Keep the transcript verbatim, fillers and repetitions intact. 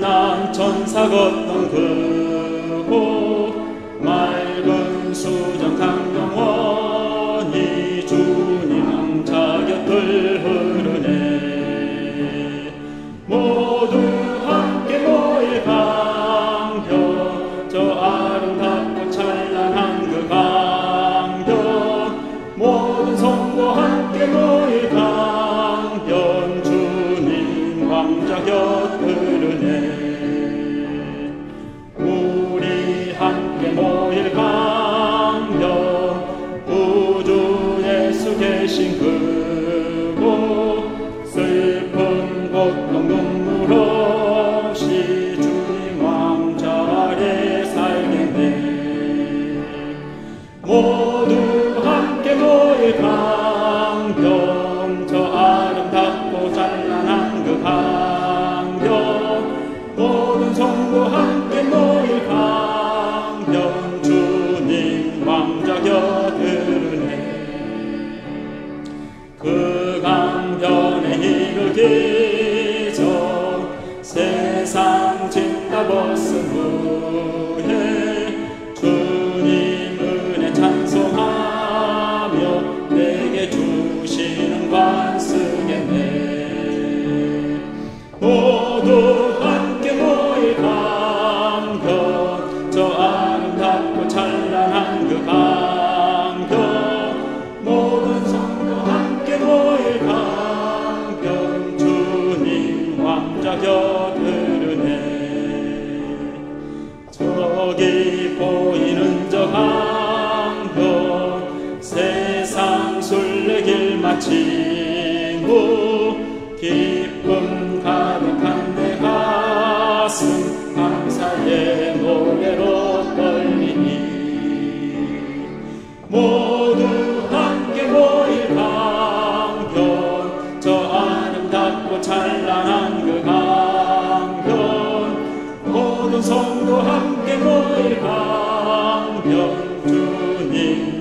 난 천사 걷던 그곳 맑은 수정 강경원이 주님 왕자 곁을 흐르네. 모두 함께 모일 강경 저 아름답고 찬란한 그 강경 모든 성도 함께 모일 강경 주님 왕자 곁 흐르네. 우리 함께 모일 강경 우주 예수 계신 그곳 슬픔 고통 눈물 없이 주님 왕자 아래 살겠네. 모두 함께 모일 강경 저 아름답고 찬란한 그 강경 모든 성도 함께 모일 강경 주님 왕자 곁 흐르네. 그 강변에 이르기 전 세상 짐 다 벗은 후에 주님 은혜 찬송하며 내게 주시는 관 쓰겠네. 모두 함께 모일 강경 저 아름답고 찬란한 그 강경 모든 성도 함께 모일 강경 주님 왕자 곁 흐르네. 저기 보이는 저 강경 세상 순례길 마친 후 기쁨 가득한 내 가슴 감사의 노래로 떨리니. 모두 함께 모일 강경 저 아름답고 찬란한 그 강경 모든 성도 함께 모일 강경 주님